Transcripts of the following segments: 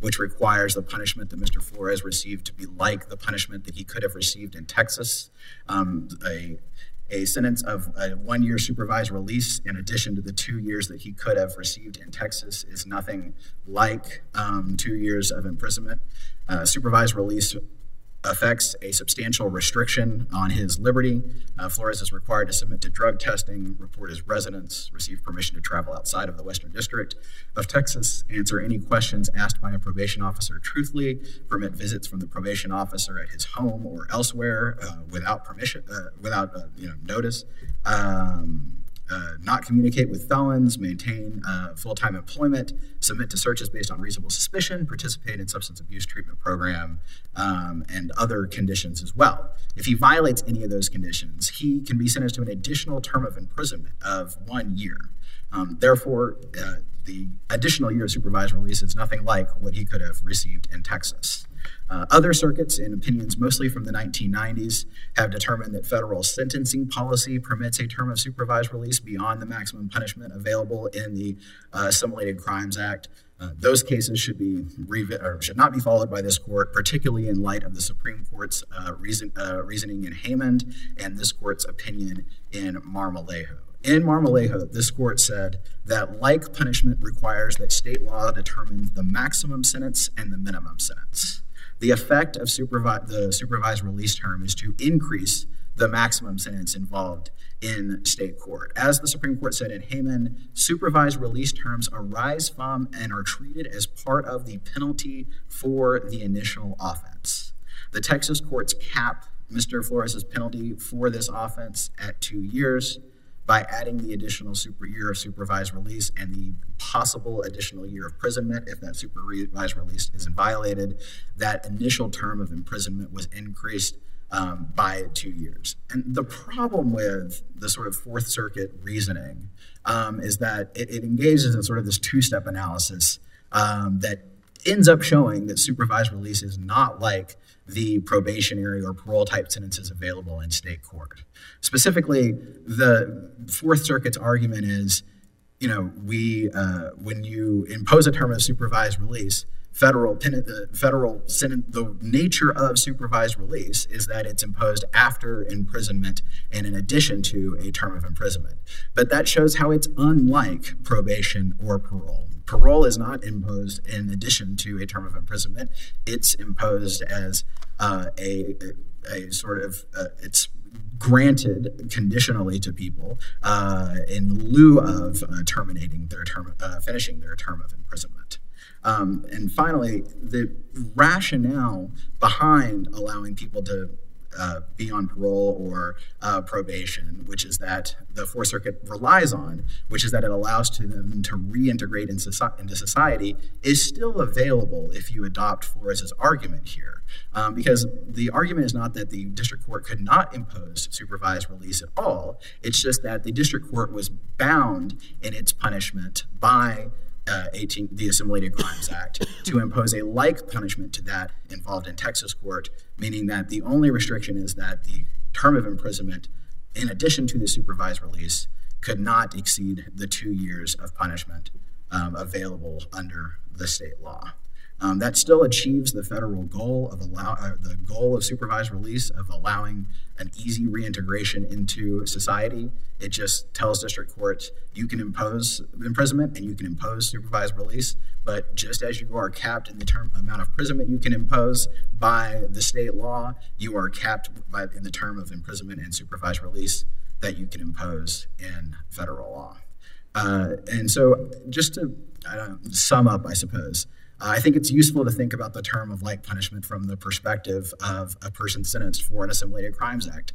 which requires the punishment that Mr. Flores received to be like the punishment that he could have received in Texas. A sentence of a 1-year supervised release in addition to the 2 years that he could have received in Texas is nothing like 2 years of imprisonment. Supervised release affects a substantial restriction on his liberty. Flores is required to submit to drug testing, report his residence, receive permission to travel outside of the Western District of Texas, answer any questions asked by a probation officer truthfully, permit visits from the probation officer at his home or elsewhere without permission, without notice, not communicate with felons, maintain full-time employment, submit to searches based on reasonable suspicion, participate in substance abuse treatment program, and other conditions as well. If he violates any of those conditions, he can be sentenced to an additional term of imprisonment of 1 year. Therefore, the additional year of supervised release is nothing like what he could have received in Texas. Other circuits, in opinions mostly from the 1990s, have determined that federal sentencing policy permits a term of supervised release beyond the maximum punishment available in the Assimilated Crimes Act. Those cases should not be followed by this court, particularly in light of the Supreme Court's reasoning in Hammond and this court's opinion in Marmolejo. In Marmolejo, this court said that like punishment requires that state law determines the maximum sentence and the minimum sentence. The effect of the supervised release term is to increase the maximum sentence involved in state court. As the Supreme Court said in Hammond, supervised release terms arise from and are treated as part of the penalty for the initial offense. The Texas courts cap Mr. Flores' penalty for this offense at 2 years by adding the additional year of supervised release and the possible additional year of imprisonment if that supervised release isn't violated. That initial term of imprisonment was increased by 2 years. And the problem with the sort of Fourth Circuit reasoning is that it engages in sort of this two-step analysis that ends up showing that supervised release is not like the probationary or parole type sentences available in state court. Specifically, the Fourth Circuit's argument is, when you impose a term of supervised release, the nature of supervised release is that it's imposed after imprisonment and in addition to a term of imprisonment. But that shows how it's unlike probation or parole. Parole is not imposed in addition to a term of imprisonment. It's imposed as it's granted conditionally to people in lieu of finishing their term of imprisonment. And finally, the rationale behind allowing people to be on parole or probation, which is that the Fourth Circuit relies on, which is that it allows them to reintegrate into society, is still available if you adopt Flores' argument here. Because the argument is not that the district court could not impose supervised release at all. It's just that the district court was bound in its punishment by the Assimilated Crimes Act to impose a like punishment to that involved in Texas court, meaning that the only restriction is that the term of imprisonment, in addition to the supervised release, could not exceed the 2 years of punishment available under the state law. That still achieves the federal goal of the goal of supervised release of allowing an easy reintegration into society. It just tells district courts you can impose imprisonment and you can impose supervised release, but just as you are capped in the amount of imprisonment you can impose by the state law, you are capped in the term of imprisonment and supervised release that you can impose in federal law. And so just to sum up, I suppose, I think it's useful to think about the term of like punishment from the perspective of a person sentenced for an Assimilated Crimes Act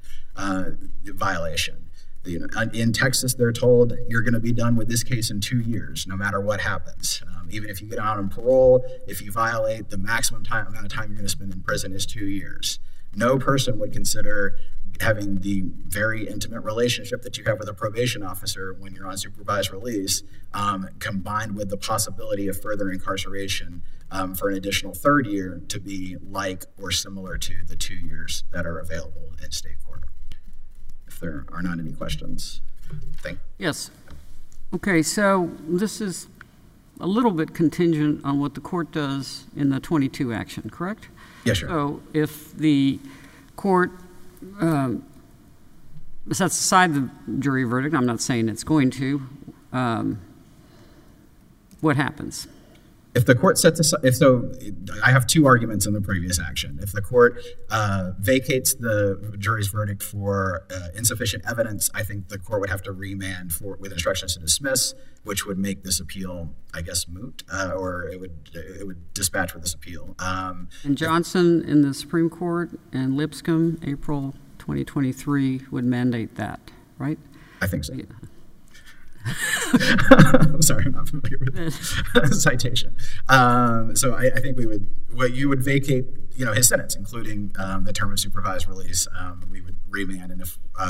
violation. In Texas, they're told you're going to be done with this case in 2 years, no matter what happens. Even if you get out on parole, if you violate, the maximum amount of time you're going to spend in prison is 2 years. No person would consider having the very intimate relationship that you have with a probation officer when you're on supervised release, combined with the possibility of further incarceration for an additional third year to be like or similar to the 2 years that are available in state court. If there are not any questions, thank you. Yes. Okay, so this is a little bit contingent on what the court does in the 22 action, correct? Yes, sir. So if the court sets aside the jury verdict, I'm not saying it's going to, what happens? If the court sets aside, I have two arguments in the previous action. If the court vacates the jury's verdict for insufficient evidence, I think the court would have to remand with instructions to dismiss, which would make this appeal, I guess, moot, or it would dispatch with this appeal. And Johnson in the Supreme Court and Lipscomb, April 2023, would mandate that, right? I think so. Yeah. I'm sorry, I'm not familiar with the citation. So I think you would vacate, his sentence, including the term of supervised release. We would remand, and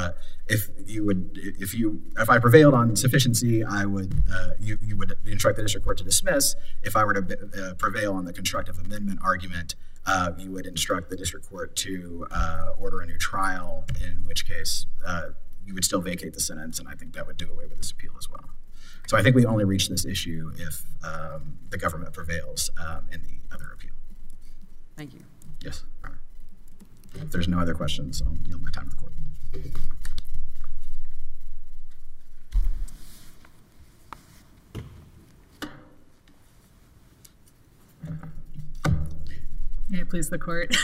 if I prevailed on sufficiency, I would you would instruct the district court to dismiss. If I were to prevail on the constructive amendment argument, you would instruct the district court to order a new trial, in which case you would still vacate the sentence, and I think that would do away with this appeal as well. So I think we only reach this issue if the government prevails in the other appeal. Thank you. Yes. All right. If there's no other questions, I'll yield my time to the court. May it please the court.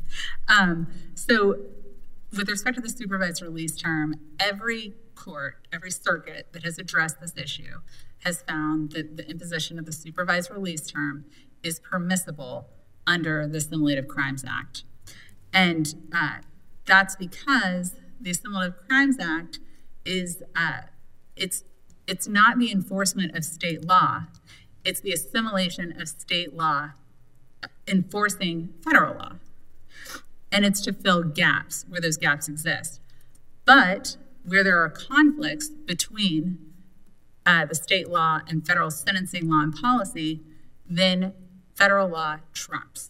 So with respect to the supervised release term, every court, every circuit that has addressed this issue has found that the imposition of the supervised release term is permissible under the Assimilative Crimes Act. And that's because the Assimilative Crimes Act is, it's not the enforcement of state law, it's the assimilation of state law enforcing federal law. And it's to fill gaps where those gaps exist. But where there are conflicts between the state law and federal sentencing law and policy, then federal law trumps.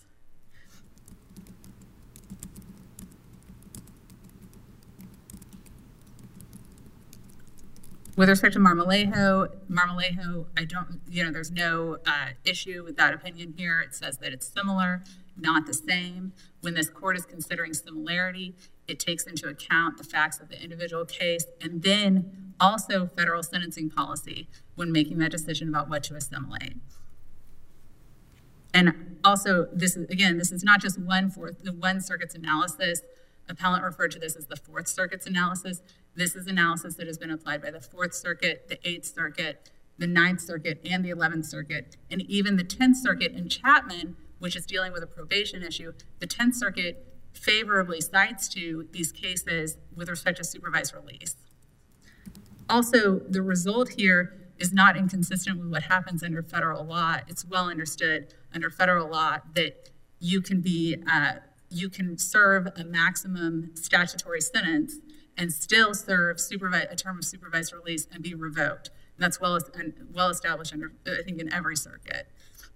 With respect to Marmolejo, there's no issue with that opinion here. It says that it's similar, not the same. When this court is considering similarity, it takes into account the facts of the individual case and then also federal sentencing policy when making that decision about what to assimilate. And also, this is not just the one circuit's analysis. Appellant referred to this as the Fourth Circuit's analysis. This is analysis that has been applied by the Fourth Circuit, the Eighth Circuit, the Ninth Circuit, and the 11th Circuit, and even the 10th Circuit in Chapman, which is dealing with a probation issue. The 10th Circuit favorably cites to these cases with respect to supervised release. Also, the result here is not inconsistent with what happens under federal law. It's well understood under federal law that you can serve a maximum statutory sentence and still serve a term of supervised release and be revoked. And that's well established under, I think, in every circuit.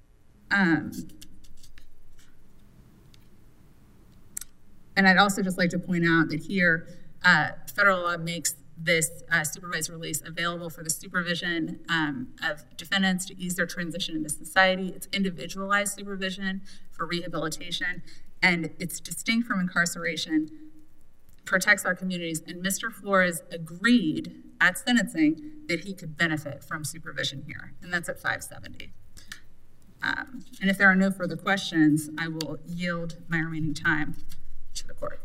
And I'd also just like to point out that here, federal law makes this supervised release available for the supervision of defendants to ease their transition into society. It's individualized supervision for rehabilitation, and it's distinct from incarceration, protects our communities, and Mr. Flores agreed at sentencing that he could benefit from supervision here, and that's at 570. And if there are no further questions, I will yield my remaining time to the court.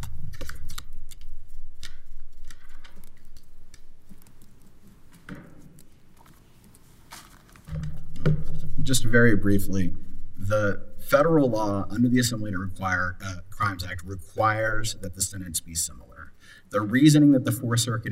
Just very briefly, the federal law under the Assimilated Crimes Act requires that the sentence be similar. The reasoning that the Fourth Circuit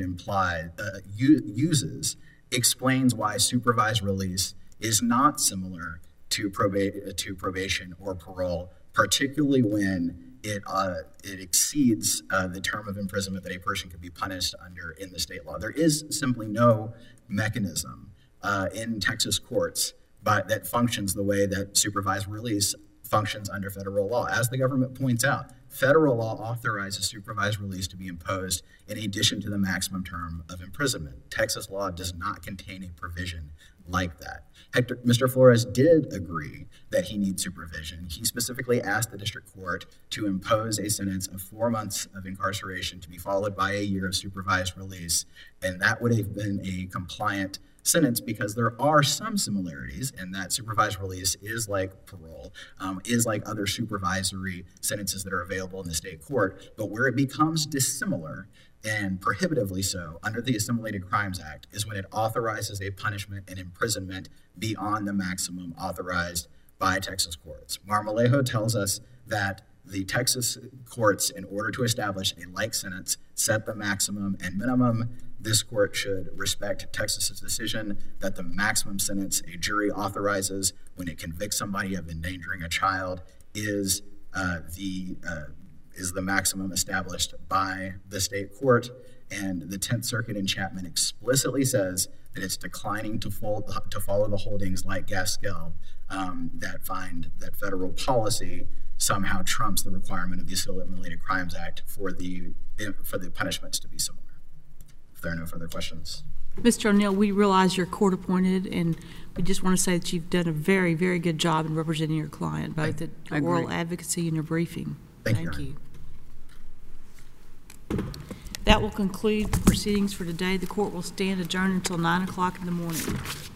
uses explains why supervised release is not similar to probation or parole, particularly when it exceeds the term of imprisonment that a person could be punished under in the state law. There is simply no mechanism in Texas courts that functions the way that supervised release functions under federal law. As the government points out, federal law authorizes supervised release to be imposed in addition to the maximum term of imprisonment. Texas law does not contain a provision like that. Mr. Flores did agree that he needs supervision. He specifically asked the district court to impose a sentence of 4 months of incarceration to be followed by a year of supervised release, and that would have been a compliant sentence because there are some similarities in that supervised release is like parole, is like other supervisory sentences that are available in the state court, but where it becomes dissimilar and prohibitively so under the Assimilated Crimes Act is when it authorizes a punishment and imprisonment beyond the maximum authorized by Texas courts. Marmolejo tells us that the Texas courts, in order to establish a like sentence, set the maximum and minimum. This court should respect Texas's decision that the maximum sentence a jury authorizes when it convicts somebody of endangering a child is the maximum established by the state court. And the 10th Circuit in Chapman explicitly says that it's declining to follow the holdings like Gaskell that find that federal policy somehow trumps the requirement of the Assimilated Crimes Act for the punishments to be similar. If there are no further questions. Mr. O'Neill, we realize you're court appointed, and we just want to say that you've done a very, very good job in representing your client, both at oral advocacy and your briefing. Thank you. That will conclude the proceedings for today. The court will stand adjourned until 9 o'clock in the morning.